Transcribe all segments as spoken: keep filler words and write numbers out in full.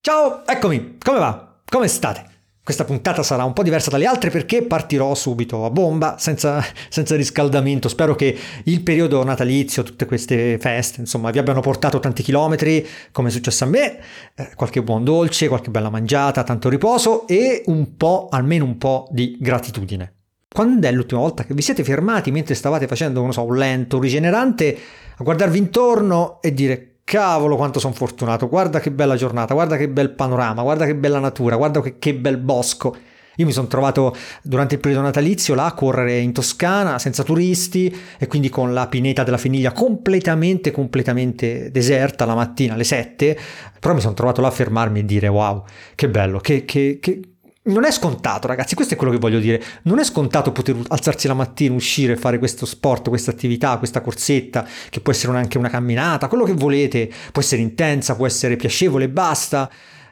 Ciao, eccomi, come va? Come state? Questa puntata sarà un po' diversa dalle altre perché partirò subito a bomba, senza, senza riscaldamento. Spero che il periodo natalizio, tutte queste feste, insomma, vi abbiano portato tanti chilometri, come è successo a me, eh, qualche buon dolce, qualche bella mangiata, tanto riposo e un po', almeno un po' di gratitudine. Quando è l'ultima volta che vi siete fermati mentre stavate facendo, non so, un lento, un rigenerante, a guardarvi intorno e dire: cavolo quanto sono fortunato, guarda che bella giornata, guarda che bel panorama, guarda che bella natura, guarda che, che bel bosco. Io mi sono trovato durante il periodo natalizio là a correre in Toscana senza turisti e quindi con la pineta della Feniglia completamente, completamente deserta la mattina alle sette, però mi sono trovato là a fermarmi e dire wow, che bello, che... che, che... Non è scontato, ragazzi, questo è quello che voglio dire. Non è scontato poter alzarsi la mattina, uscire, fare questo sport, questa attività, questa corsetta, che può essere anche una camminata, quello che volete, può essere intensa, può essere piacevole, basta.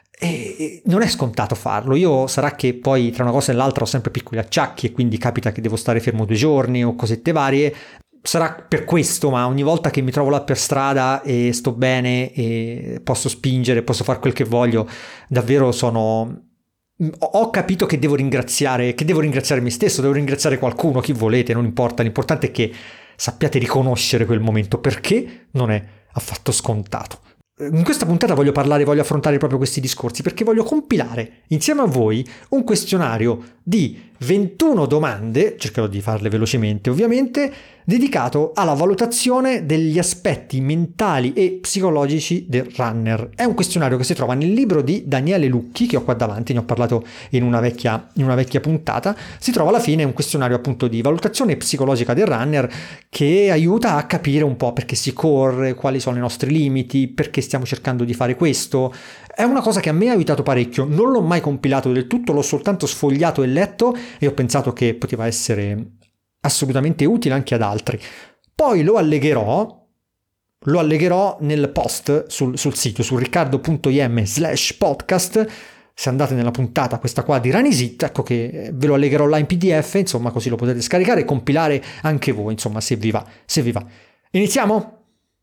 E non è scontato farlo. Io sarà che poi tra una cosa e l'altra ho sempre piccoli acciacchi e quindi capita che devo stare fermo due giorni o cosette varie. Sarà per questo, ma ogni volta che mi trovo là per strada e sto bene e posso spingere, posso fare quel che voglio, davvero sono... Ho capito che devo ringraziare, che devo ringraziare me stesso, devo ringraziare qualcuno, chi volete, non importa, l'importante è che sappiate riconoscere quel momento perché non è affatto scontato. In questa puntata voglio parlare, voglio affrontare proprio questi discorsi perché voglio compilare insieme a voi un questionario di ventuno domande, cercherò di farle velocemente ovviamente, dedicato alla valutazione degli aspetti mentali e psicologici del runner. È un questionario che si trova nel libro di Daniele Lucchi, che ho qua davanti, ne ho parlato in una vecchia, in una vecchia puntata. Si trova alla fine un questionario appunto di valutazione psicologica del runner che aiuta a capire un po' perché si corre, quali sono i nostri limiti, perché stiamo cercando di fare questo. È una cosa che a me ha aiutato parecchio, non l'ho mai compilato del tutto, l'ho soltanto sfogliato e letto e ho pensato che poteva essere assolutamente utile anche ad altri. Poi lo allegherò, lo allegherò nel post sul, sul sito, su riccardo.im slash podcast. Se andate nella puntata questa qua di Ranisit, ecco che ve lo allegherò là in P D F, insomma così lo potete scaricare e compilare anche voi, insomma se vi va, se vi va. Iniziamo?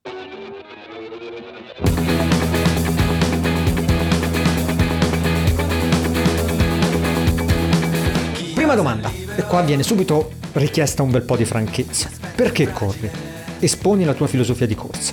Prima domanda, e qua viene subito richiesta un bel po' di franchezza. Perché corri? Esponi la tua filosofia di corsa.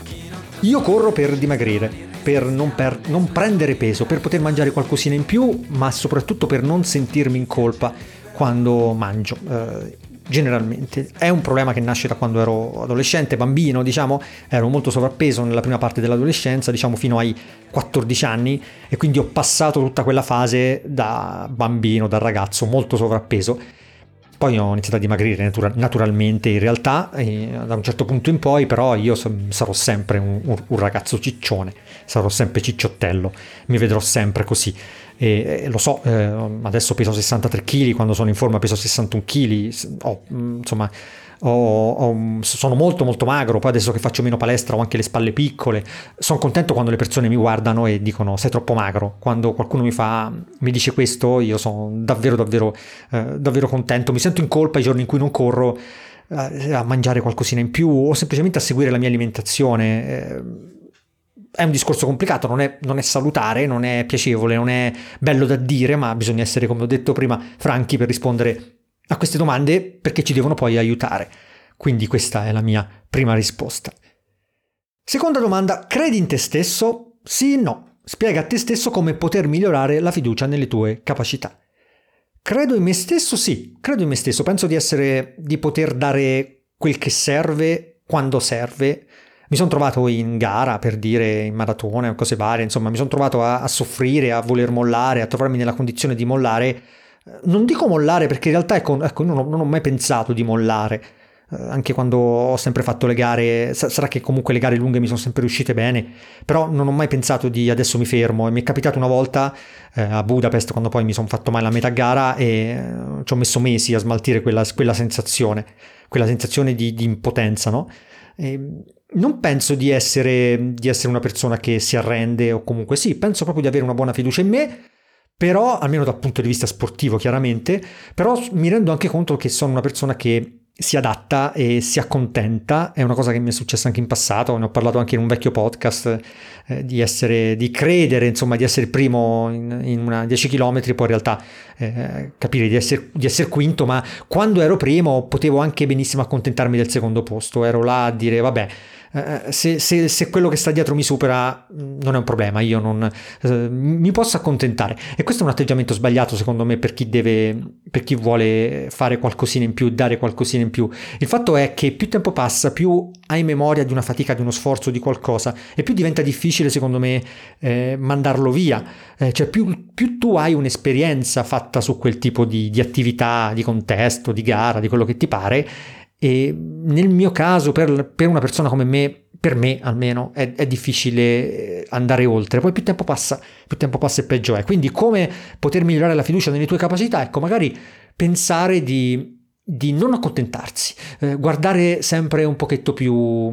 Io corro per dimagrire, per non, per non prendere peso, per poter mangiare qualcosina in più, ma soprattutto per non sentirmi in colpa quando mangio. Eh, generalmente è un problema che nasce da quando ero adolescente, bambino, diciamo, ero molto sovrappeso nella prima parte dell'adolescenza, diciamo fino ai quattordici anni, e quindi ho passato tutta quella fase da bambino, da ragazzo molto sovrappeso. Poi ho iniziato a dimagrire natura- naturalmente in realtà, e da un certo punto in poi però io sarò sempre un, un ragazzo ciccione, sarò sempre cicciottello, mi vedrò sempre così. E, e lo so, eh, adesso peso sessantatré chili, quando sono in forma peso sessantuno chili, ho, insomma ho, ho, sono molto molto magro, poi adesso che faccio meno palestra ho anche le spalle piccole. Sono contento quando le persone mi guardano e dicono sei troppo magro, quando qualcuno mi fa mi dice questo io sono davvero davvero eh, davvero contento, mi sento in colpa i giorni in cui non corro eh, a mangiare qualcosina in più o semplicemente a seguire la mia alimentazione. eh, È un discorso complicato, non è, non è salutare, non è piacevole, non è bello da dire, ma bisogna essere, come ho detto prima, franchi per rispondere a queste domande perché ci devono poi aiutare. Quindi questa è la mia prima risposta. Seconda domanda, credi in te stesso? Sì, no. Spiega a te stesso come poter migliorare la fiducia nelle tue capacità. Credo in me stesso? Sì, credo in me stesso. Penso di essere, di poter dare quel che serve quando serve. Mi sono trovato in gara, per dire, in maratona o cose varie, insomma mi sono trovato a, a soffrire, a voler mollare, a trovarmi nella condizione di mollare. Non dico mollare perché in realtà ecco, ecco non, ho, non ho mai pensato di mollare, eh, anche quando ho sempre fatto le gare, sarà che comunque le gare lunghe mi sono sempre riuscite bene, però non ho mai pensato di adesso mi fermo. E mi è capitato una volta eh, a Budapest quando poi mi sono fatto male a metà gara e eh, ci ho messo mesi a smaltire quella, quella sensazione, quella sensazione di, di impotenza, no? E, non penso di essere, di essere una persona che si arrende o comunque sì, penso proprio di avere una buona fiducia in me, però almeno dal punto di vista sportivo chiaramente, però mi rendo anche conto che sono una persona che si adatta e si accontenta. È una cosa che mi è successa anche in passato, ne ho parlato anche in un vecchio podcast, eh, di essere, di credere, insomma, di essere il primo in, in una dieci chilometri, poi in realtà eh, capire di essere, di essere quinto, ma quando ero primo potevo anche benissimo accontentarmi del secondo posto, ero là a dire vabbè, eh, se, se, se quello che sta dietro mi supera non è un problema, io non eh, mi posso accontentare. E questo è un atteggiamento sbagliato secondo me per chi deve, per chi vuole fare qualcosina in più, dare qualcosina in più. Il fatto è che più tempo passa, più hai memoria di una fatica, di uno sforzo, di qualcosa, e più diventa difficile secondo me eh, mandarlo via. Eh, cioè più, più tu hai un'esperienza fatta su quel tipo di, di attività, di contesto, di gara, di quello che ti pare. E nel mio caso, per, per una persona come me, per me almeno, è, è difficile andare oltre. Poi più tempo passa, più tempo passa e peggio è. Quindi come poter migliorare la fiducia nelle tue capacità? Ecco, magari pensare di, di non accontentarsi, eh, guardare sempre un pochetto più,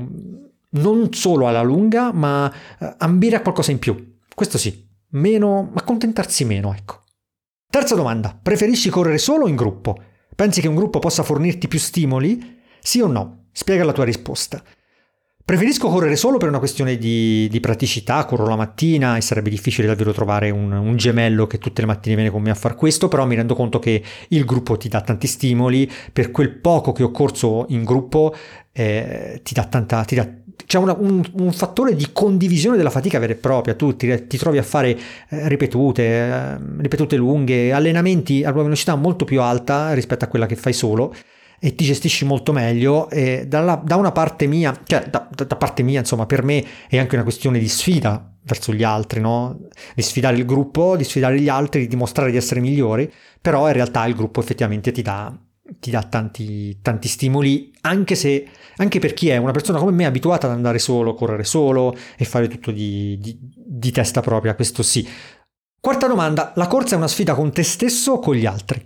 non solo alla lunga, ma eh, ambire a qualcosa in più. Questo sì, meno, accontentarsi meno, ecco. Terza domanda: preferisci correre solo o in gruppo? Pensi che un gruppo possa fornirti più stimoli? Sì o no? Spiega la tua risposta. Preferisco correre solo per una questione di, di praticità, corro la mattina e sarebbe difficile davvero trovare un, un gemello che tutte le mattine viene con me a far questo, però mi rendo conto che il gruppo ti dà tanti stimoli, per quel poco che ho corso in gruppo eh, ti dà tanta... Ti dà, c'è una, un, un fattore di condivisione della fatica vera e propria, tu ti, ti trovi a fare eh, ripetute, eh, ripetute lunghe, allenamenti a una velocità molto più alta rispetto a quella che fai solo, e ti gestisci molto meglio. E dalla, da una parte mia, cioè da, da parte mia, insomma, per me è anche una questione di sfida verso gli altri, no? Di sfidare il gruppo, di sfidare gli altri, di dimostrare di essere migliori, però in realtà il gruppo effettivamente ti dà, ti dà tanti, tanti stimoli, anche se, anche per chi è una persona come me abituata ad andare solo, correre solo e fare tutto di, di, di testa propria, questo sì. Quarta domanda: la corsa è una sfida con te stesso o con gli altri?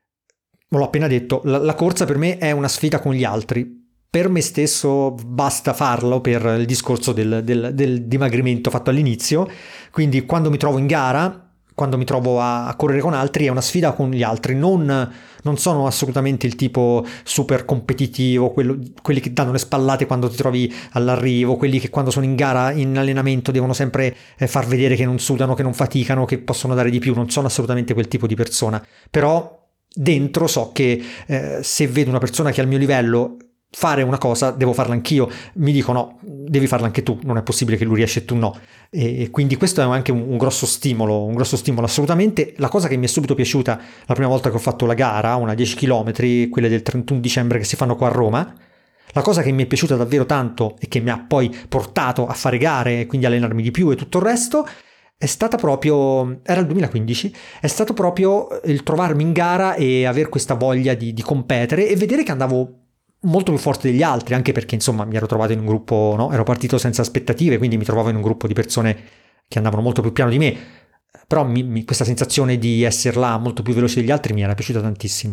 L'ho appena detto, la, la corsa per me è una sfida con gli altri. Per me stesso basta farlo per il discorso del, del, del dimagrimento fatto all'inizio, quindi quando mi trovo in gara, quando mi trovo a, a correre con altri, è una sfida con gli altri. Non, non sono assolutamente il tipo super competitivo, quello, quelli che danno le spallate quando ti trovi all'arrivo, quelli che quando sono in gara, in allenamento, devono sempre eh, far vedere che non sudano, che non faticano, che possono dare di più. Non sono assolutamente quel tipo di persona, però dentro so che eh, se vedo una persona che è al mio livello fare una cosa, devo farla anch'io. Mi dico no, devi farla anche tu, non è possibile che lui riesce e tu no. E quindi questo è anche un, un grosso stimolo, un grosso stimolo assolutamente. La cosa che mi è subito piaciuta la prima volta che ho fatto la gara, una dieci chilometri, quelle del trentuno dicembre che si fanno qua a Roma, la cosa che mi è piaciuta davvero tanto e che mi ha poi portato a fare gare e quindi allenarmi di più e tutto il resto, è stata proprio, era il duemilaquindici, è stato proprio il trovarmi in gara e aver questa voglia di, di competere e vedere che andavo molto più forte degli altri, anche perché insomma mi ero trovato in un gruppo, no? Ero partito senza aspettative, quindi mi trovavo in un gruppo di persone che andavano molto più piano di me, però mi, mi, questa sensazione di essere là molto più veloce degli altri mi era piaciuta tantissimo.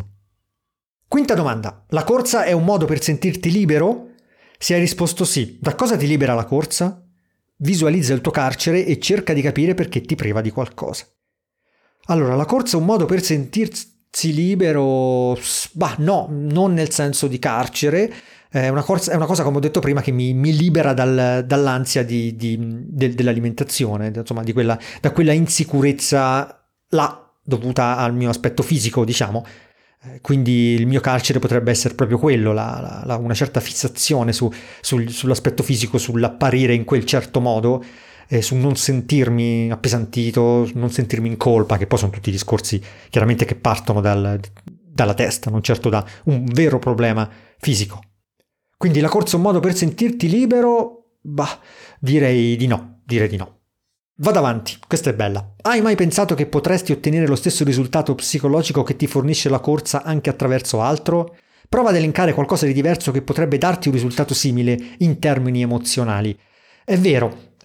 Quinta domanda: la corsa è un modo per sentirti libero? Se hai risposto sì, da cosa ti libera la corsa? Visualizza il tuo carcere e cerca di capire perché ti priva di qualcosa. Allora, la corsa è un modo per sentirsi libero? Bah, no, non nel senso di carcere. È una, corsa, è una cosa, come ho detto prima, che mi, mi libera dal, dall'ansia di, di, de, dell'alimentazione, insomma, di quella, da quella insicurezza là dovuta al mio aspetto fisico, diciamo. Quindi il mio carcere potrebbe essere proprio quello, la, la, la, una certa fissazione su, sul, sull'aspetto fisico, sull'apparire in quel certo modo, eh, su non sentirmi appesantito, non sentirmi in colpa, che poi sono tutti discorsi chiaramente che partono dal, dalla testa, non certo da un vero problema fisico. Quindi la corsa è un modo per sentirti libero? Bah, direi di no, direi di no. Vado avanti, questa è bella. Hai mai pensato che potresti ottenere lo stesso risultato psicologico che ti fornisce la corsa anche attraverso altro? Prova ad elencare qualcosa di diverso che potrebbe darti un risultato simile in termini emozionali. È vero,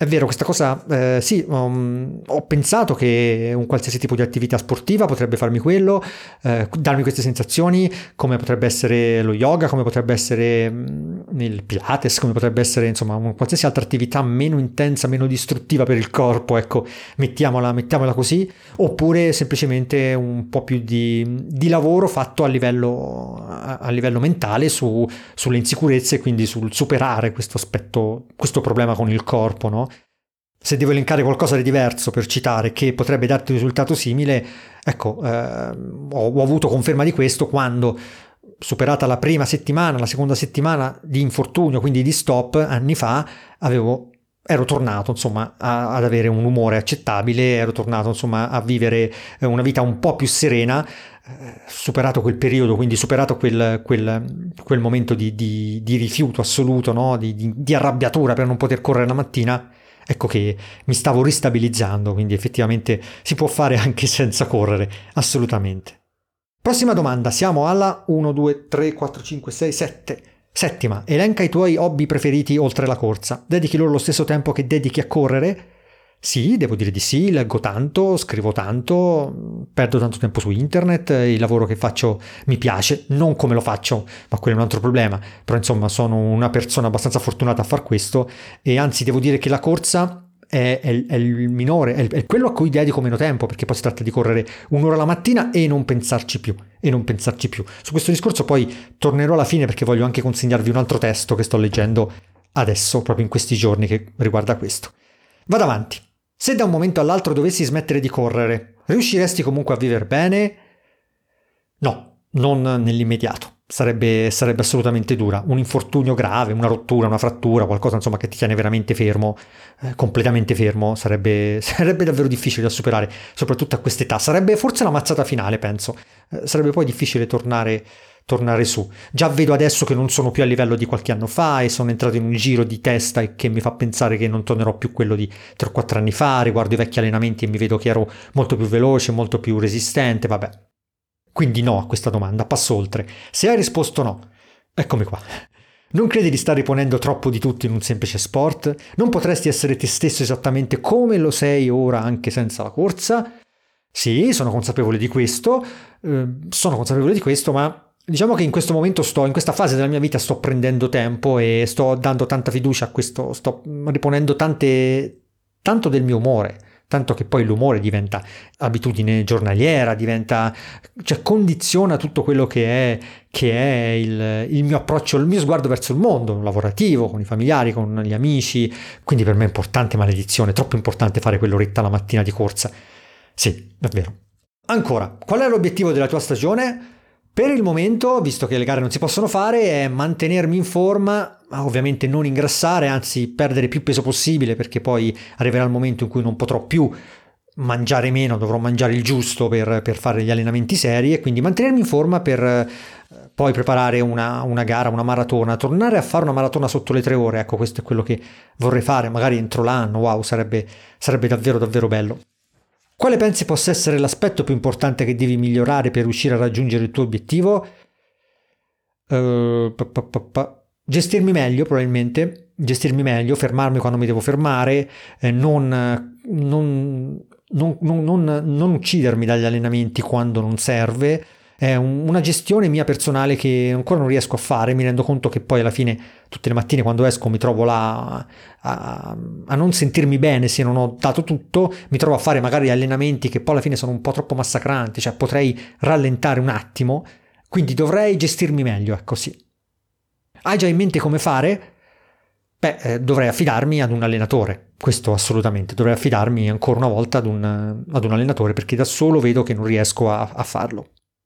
È vero, questa cosa, eh, sì, um, ho pensato che un qualsiasi tipo di attività sportiva potrebbe farmi quello, eh, darmi queste sensazioni, come potrebbe essere lo yoga, come potrebbe essere um, il Pilates, come potrebbe essere, insomma, un, qualsiasi altra attività meno intensa, meno distruttiva per il corpo, ecco, mettiamola, mettiamola così, oppure semplicemente un po' più di, di lavoro fatto a livello, a, a livello mentale su, sulle insicurezze, quindi sul superare questo aspetto, questo problema con il corpo, no? Se devo elencare qualcosa di diverso per citare che potrebbe darti un risultato simile, ecco, eh, ho, ho avuto conferma di questo quando, superata la prima settimana, la seconda settimana di infortunio, quindi di stop, anni fa, avevo, ero tornato insomma a, ad avere un umore accettabile, ero tornato insomma a vivere una vita un po' più serena, eh, superato quel periodo, quindi superato quel, quel, quel momento di, di, di rifiuto assoluto, no? di, di, di arrabbiatura per non poter correre la mattina. Ecco che mi stavo ristabilizzando, quindi effettivamente si può fare anche senza correre, assolutamente. Prossima domanda, siamo alla uno, due, tre, quattro, cinque, sei, sette. Settima, elenca i tuoi hobby preferiti oltre la corsa. Dedichi loro lo stesso tempo che dedichi a correre? Sì, devo dire di sì, leggo tanto, scrivo tanto, perdo tanto tempo su internet, il lavoro che faccio mi piace, non come lo faccio, ma quello è un altro problema, però insomma sono una persona abbastanza fortunata a far questo e anzi devo dire che la corsa è, è, è il minore, è, è quello a cui dedico meno tempo, perché poi si tratta di correre un'ora la mattina e non pensarci più, e non pensarci più. Su questo discorso poi tornerò alla fine perché voglio anche consegnarvi un altro testo che sto leggendo adesso, proprio in questi giorni, che riguarda questo. Vado avanti. Se da un momento all'altro dovessi smettere di correre, riusciresti comunque a vivere bene? No, non nell'immediato. Sarebbe, sarebbe assolutamente dura. Un infortunio grave, una rottura, una frattura, qualcosa insomma che ti tiene veramente fermo, eh, completamente fermo, sarebbe, sarebbe davvero difficile da superare, soprattutto a quest'età. Sarebbe forse la mazzata finale, penso. Eh, sarebbe poi difficile tornare tornare su. Già vedo adesso che non sono più a livello di qualche anno fa e sono entrato in un giro di testa e che mi fa pensare che non tornerò più quello di tre o quattro anni fa, riguardo i vecchi allenamenti e mi vedo che ero molto più veloce, molto più resistente, vabbè. Quindi no a questa domanda, passo oltre. Se hai risposto no, eccomi qua. Non credi di stare riponendo troppo di tutto in un semplice sport? Non potresti essere te stesso esattamente come lo sei ora anche senza la corsa? Sì, sono consapevole di questo, eh, sono consapevole di questo, ma diciamo che in questo momento sto, in questa fase della mia vita sto prendendo tempo e sto dando tanta fiducia a questo, sto riponendo tante, tanto del mio umore, tanto che poi l'umore diventa abitudine giornaliera, diventa, cioè condiziona tutto quello che è, che è il, il mio approccio, il mio sguardo verso il mondo, lavorativo, con i familiari, con gli amici, quindi per me è importante, maledizione, troppo importante fare quell'oretta la mattina di corsa. Sì, davvero. Ancora, qual è l'obiettivo della tua stagione? Per il momento, visto che le gare non si possono fare, è mantenermi in forma, ovviamente non ingrassare, anzi perdere più peso possibile, perché poi arriverà il momento in cui non potrò più mangiare meno, dovrò mangiare il giusto per, per fare gli allenamenti seri, e quindi mantenermi in forma per eh, poi preparare una, una gara, una maratona, tornare a fare una maratona sotto le tre ore, ecco questo è quello che vorrei fare, magari entro l'anno, wow, sarebbe, sarebbe davvero davvero bello. Quale pensi possa essere l'aspetto più importante che devi migliorare per riuscire a raggiungere il tuo obiettivo? Uh, pa, pa, pa, pa. Gestirmi meglio, probabilmente. Gestirmi meglio, fermarmi quando mi devo fermare, eh, non, non, non, non, non uccidermi dagli allenamenti quando non serve. È un, una gestione mia personale che ancora non riesco a fare. Mi rendo conto che poi alla fine tutte le mattine quando esco mi trovo là a, a non sentirmi bene se non ho dato tutto, mi trovo a fare magari allenamenti che poi alla fine sono un po' troppo massacranti, cioè potrei rallentare un attimo, quindi dovrei gestirmi meglio, ecco sì. Hai già in mente come fare? Beh, eh, dovrei affidarmi ad un allenatore, questo assolutamente, dovrei affidarmi ancora una volta ad un, ad un allenatore perché da solo vedo che non riesco a, a farlo.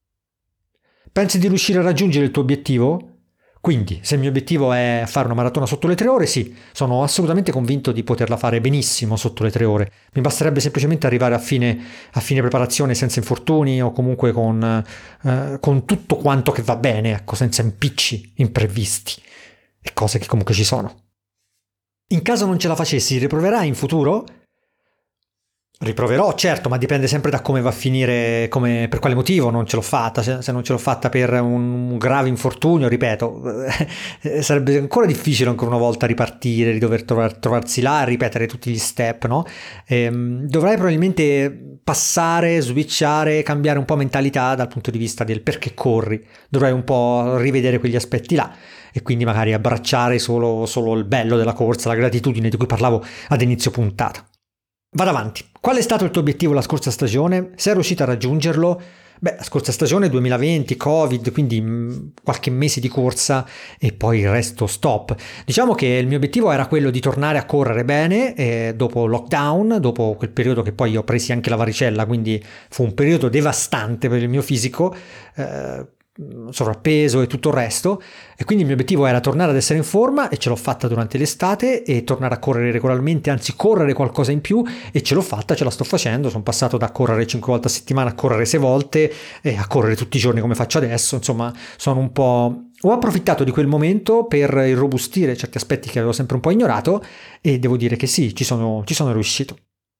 Pensi di riuscire a raggiungere il tuo obiettivo? Quindi, se il mio obiettivo è fare una maratona sotto le tre ore, sì, sono assolutamente convinto di poterla fare benissimo sotto le tre ore. Mi basterebbe semplicemente arrivare a fine, a fine preparazione senza infortuni o comunque con, eh, con tutto quanto che va bene, ecco, senza impicci imprevisti e cose che comunque ci sono. In caso non ce la facessi, riproverai in futuro? Riproverò, certo, ma dipende sempre da come va a finire, come, per quale motivo non ce l'ho fatta. Se, se non ce l'ho fatta per un, un grave infortunio, ripeto, eh, sarebbe ancora difficile ancora una volta ripartire, di dover trovar, trovarsi là, ripetere tutti gli step, no? Ehm, dovrei probabilmente passare, switchare, cambiare un po' mentalità dal punto di vista del perché corri. Dovrei un po' rivedere quegli aspetti là e quindi magari abbracciare solo, solo il bello della corsa, la gratitudine di cui parlavo ad inizio puntata. Vado avanti. Qual è stato il tuo obiettivo la scorsa stagione? Sei riuscito a raggiungerlo? Beh, la scorsa stagione duemilaventi, Covid, quindi mh, qualche mese di corsa e poi il resto stop. Diciamo che il mio obiettivo era quello di tornare a correre bene eh, dopo lockdown, dopo quel periodo che poi ho presi anche la varicella, quindi fu un periodo devastante per il mio fisico, eh, sovrappeso e tutto il resto, e quindi il mio obiettivo era tornare ad essere in forma e ce l'ho fatta durante l'estate e tornare a correre regolarmente, anzi correre qualcosa in più, e ce l'ho fatta, ce la sto facendo. Sono passato da correre cinque volte a settimana a correre sei volte e a correre tutti i giorni come faccio adesso. Insomma, sono un po' ho approfittato di quel momento per irrobustire certi aspetti che avevo sempre un po' ignorato e devo dire che sì, ci sono, ci sono riuscito.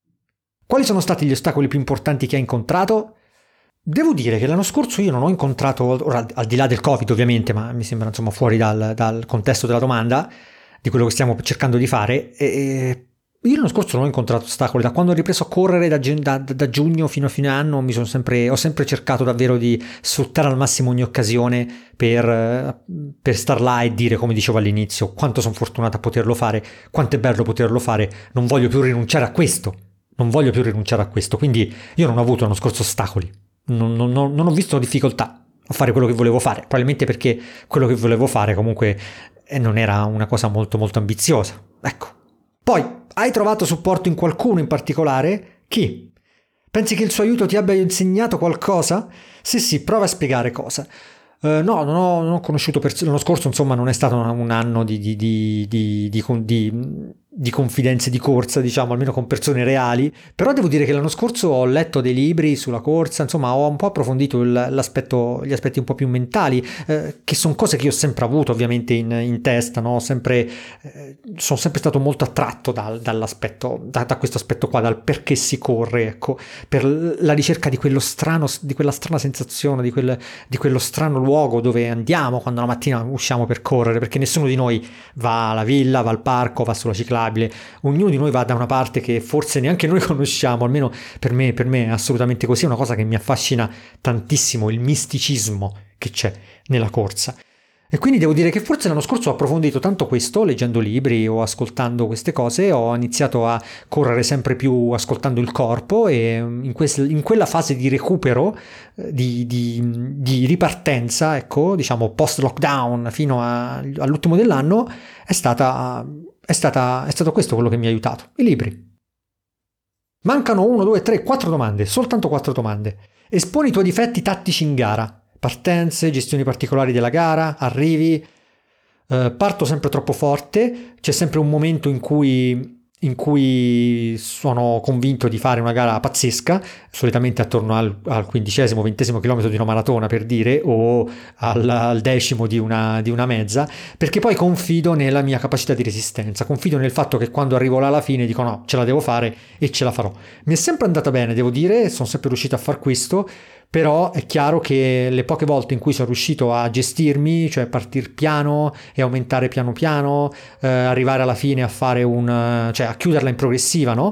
Quali sono stati gli ostacoli più importanti che hai incontrato? Devo dire che l'anno scorso io non ho incontrato, ora al di là del Covid ovviamente, ma mi sembra insomma fuori dal, dal contesto della domanda, di quello che stiamo cercando di fare, e io l'anno scorso non ho incontrato ostacoli. Da quando ho ripreso a correre da, da, da giugno fino a fine anno mi sono sempre, ho sempre cercato davvero di sfruttare al massimo ogni occasione per, per star là e dire, come dicevo all'inizio, quanto sono fortunato a poterlo fare, quanto è bello poterlo fare, non voglio più rinunciare a questo, non voglio più rinunciare a questo, quindi io non ho avuto l'anno scorso ostacoli. Non, non, non ho visto difficoltà a fare quello che volevo fare, probabilmente perché quello che volevo fare comunque non era una cosa molto molto ambiziosa. Ecco. Poi, hai trovato supporto in qualcuno in particolare? Chi? Pensi che il suo aiuto ti abbia insegnato qualcosa? Sì, sì, prova a spiegare cosa. Uh, no, non ho, non ho conosciuto persone. L'anno scorso, insomma, non è stato un anno di, di, di, di, di, di, di confidenze di corsa, diciamo, almeno con persone reali. Però devo dire che l'anno scorso ho letto dei libri sulla corsa, insomma, ho un po' approfondito il, l'aspetto, gli aspetti un po' più mentali, eh, che sono cose che io ho sempre avuto, ovviamente, in, in testa, no? Sempre, eh, sono sempre stato molto attratto dal, dall'aspetto, da, da questo aspetto qua, dal perché si corre, ecco, per la ricerca di quello strano, di quella strana sensazione, di, quel, di quello strano luogo dove andiamo quando la mattina usciamo per correre, perché nessuno di noi va alla villa, va al parco, va sulla ciclabile. Ognuno di noi va da una parte che forse neanche noi conosciamo, almeno per me, per me è assolutamente così. È una cosa che mi affascina tantissimo, il misticismo che c'è nella corsa. E quindi devo dire che forse l'anno scorso ho approfondito tanto questo, leggendo libri o ascoltando queste cose, ho iniziato a correre sempre più ascoltando il corpo, e in, quest- in quella fase di recupero, di, di, di ripartenza, ecco, diciamo post lockdown fino a, all'ultimo dell'anno, è stata, è stata, è stato questo quello che mi ha aiutato, i libri. Mancano uno, due, tre, quattro domande, soltanto quattro domande. Esponi i tuoi difetti tattici in gara. Partenze, gestioni particolari della gara, arrivi, eh, parto sempre troppo forte, c'è sempre un momento in cui, in cui sono convinto di fare una gara pazzesca, solitamente attorno al, al quindicesimo, ventesimo chilometro di una maratona, per dire, o al, al decimo di una, di una mezza, perché poi confido nella mia capacità di resistenza, confido nel fatto che quando arrivo là alla fine dico no, ce la devo fare e ce la farò. Mi è sempre andata bene, devo dire, sono sempre riuscito a far questo. Però è chiaro che le poche volte in cui sono riuscito a gestirmi, cioè partire piano e aumentare piano piano, eh, arrivare alla fine a fare un, cioè a chiuderla in progressiva, no?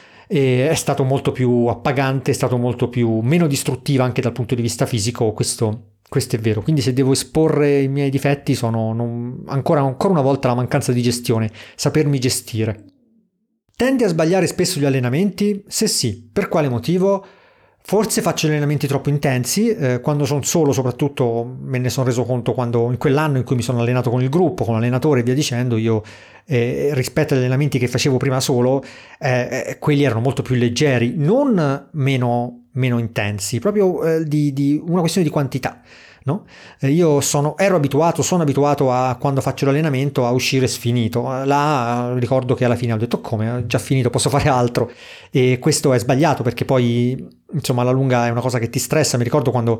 E è stato molto più appagante, è stato molto più meno distruttiva anche dal punto di vista fisico, questo, questo è vero. Quindi se devo esporre i miei difetti sono non, ancora, ancora una volta la mancanza di gestione, sapermi gestire. Tendi a sbagliare spesso gli allenamenti? Se sì, per quale motivo? Forse faccio allenamenti troppo intensi, eh, quando sono solo soprattutto me ne sono reso conto quando in quell'anno in cui mi sono allenato con il gruppo, con l'allenatore e via dicendo, io eh, rispetto agli allenamenti che facevo prima solo, eh, eh, quelli erano molto più leggeri, non meno, meno intensi, proprio eh, di, di una questione di quantità. No? Io sono, ero abituato, sono abituato a quando faccio l'allenamento a uscire sfinito. Là ricordo che alla fine ho detto come, ho già finito, posso fare altro, e questo è sbagliato perché poi insomma alla lunga è una cosa che ti stressa. Mi ricordo quando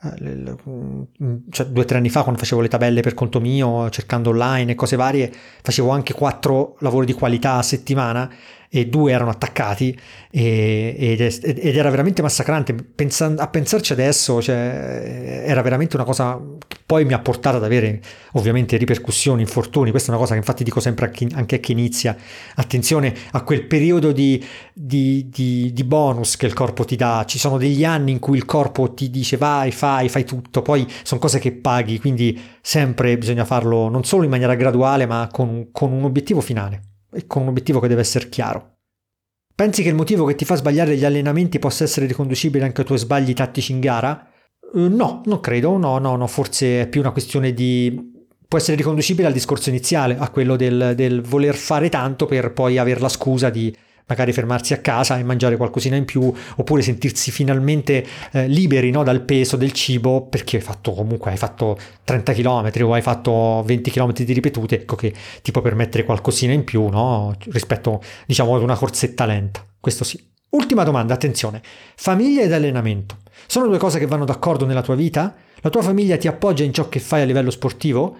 cioè due o tre anni fa, quando facevo le tabelle per conto mio, cercando online e cose varie, facevo anche quattro lavori di qualità a settimana e due erano attaccati e, ed, è, ed era veramente massacrante. Pensan- a pensarci adesso, cioè, era veramente una cosa che poi mi ha portato ad avere ovviamente ripercussioni, infortuni. Questa è una cosa che infatti dico sempre a chi, anche a chi inizia: attenzione a quel periodo di, di, di, di bonus che il corpo ti dà. Ci sono degli anni in cui il corpo ti dice vai, fai, fai tutto, poi sono cose che paghi, quindi sempre bisogna farlo non solo in maniera graduale ma con, con un obiettivo finale e con un obiettivo che deve essere chiaro. Pensi che il motivo che ti fa sbagliare gli allenamenti possa essere riconducibile anche ai tuoi sbagli tattici in gara? Uh, no, non credo, no, no, no, forse è più una questione di... può essere riconducibile al discorso iniziale, a quello del, del voler fare tanto per poi avere la scusa di magari fermarsi a casa e mangiare qualcosina in più, oppure sentirsi finalmente eh, liberi, no, dal peso del cibo, perché hai fatto comunque hai fatto trenta chilometri o hai fatto venti chilometri di ripetute, ecco che ti può permettere qualcosina in più, no, rispetto diciamo ad una corsetta lenta. Questo sì. Ultima domanda, attenzione. Famiglia ed allenamento sono due cose che vanno d'accordo nella tua vita? La tua famiglia ti appoggia in ciò che fai a livello sportivo?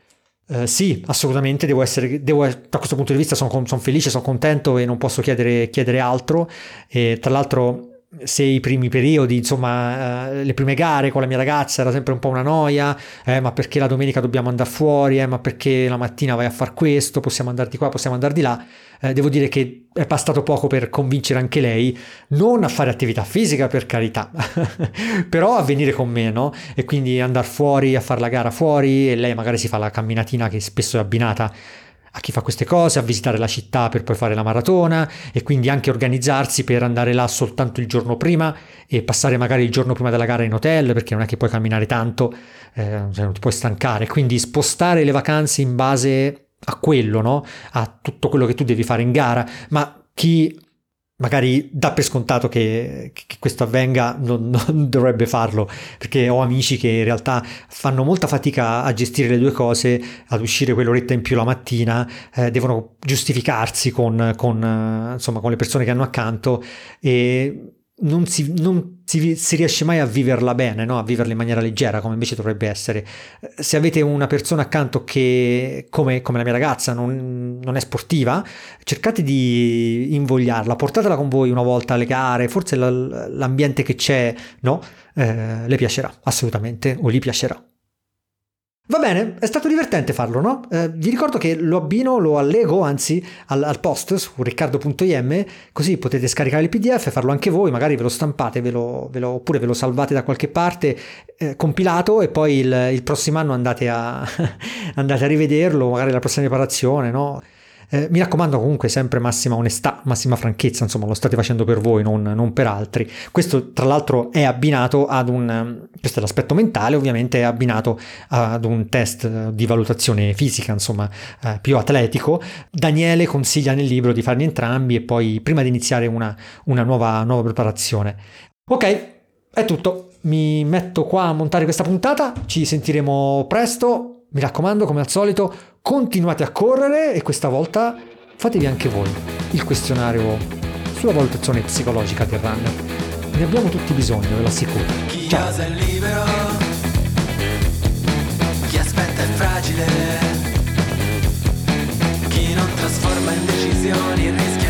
Uh, sì, assolutamente, devo essere, devo, da questo punto di vista sono, sono felice, sono contento e non posso chiedere, chiedere altro. E tra l'altro, se i primi periodi, insomma, uh, le prime gare con la mia ragazza era sempre un po' una noia, eh, ma perché la domenica dobbiamo andare fuori, eh, ma perché la mattina vai a far questo, possiamo andare di qua, possiamo andare di là, eh, devo dire che è bastato poco per convincere anche lei non a fare attività fisica, per carità, però a venire con me, no? E quindi andare fuori a fare la gara fuori, e lei magari si fa la camminatina che spesso è abbinata a chi fa queste cose, a visitare la città per poi fare la maratona, e quindi anche organizzarsi per andare là soltanto il giorno prima e passare magari il giorno prima della gara in hotel, perché non è che puoi camminare tanto, eh, cioè non ti puoi stancare, quindi spostare le vacanze in base a quello, no? A tutto quello che tu devi fare in gara. Ma chi magari dà per scontato che, che questo avvenga non, non dovrebbe farlo, perché ho amici che in realtà fanno molta fatica a gestire le due cose, ad uscire quell'oretta in più la mattina, eh, devono giustificarsi con, con, eh, insomma, con le persone che hanno accanto, e non si, non si, si riesce mai a viverla bene, no? A viverla in maniera leggera come invece dovrebbe essere. Se avete una persona accanto che, come, come la mia ragazza, non, non è sportiva, cercate di invogliarla, portatela con voi una volta alle gare, forse l'ambiente che c'è, no? Eh, le piacerà, assolutamente, o gli piacerà. Va bene, è stato divertente farlo, no? Eh, vi ricordo che lo abbino, lo allego, anzi, al, al post su riccardo punto i emme, così potete scaricare il P D F, farlo anche voi, magari ve lo stampate, ve lo, ve lo, oppure ve lo salvate da qualche parte, eh, compilato, e poi il, il prossimo anno andate a, andate a rivederlo, magari la prossima riparazione, no? Eh, mi raccomando comunque sempre massima onestà, massima franchezza, insomma lo state facendo per voi, non, non per altri. Questo tra l'altro è abbinato ad un, questo è l'aspetto mentale, ovviamente è abbinato ad un test di valutazione fisica, insomma eh, più atletico. Daniele consiglia nel libro di farli entrambi e poi prima di iniziare una, una nuova, nuova preparazione. Ok, è tutto, mi metto qua a montare questa puntata, ci sentiremo presto, mi raccomando come al solito continuate a correre e questa volta fatevi anche voi il questionario sulla valutazione psicologica del runner. Ne abbiamo tutti bisogno, ve lo assicuro. Chi Ciao. osa è libero, chi aspetta è fragile, chi non trasforma in decisioni rischi.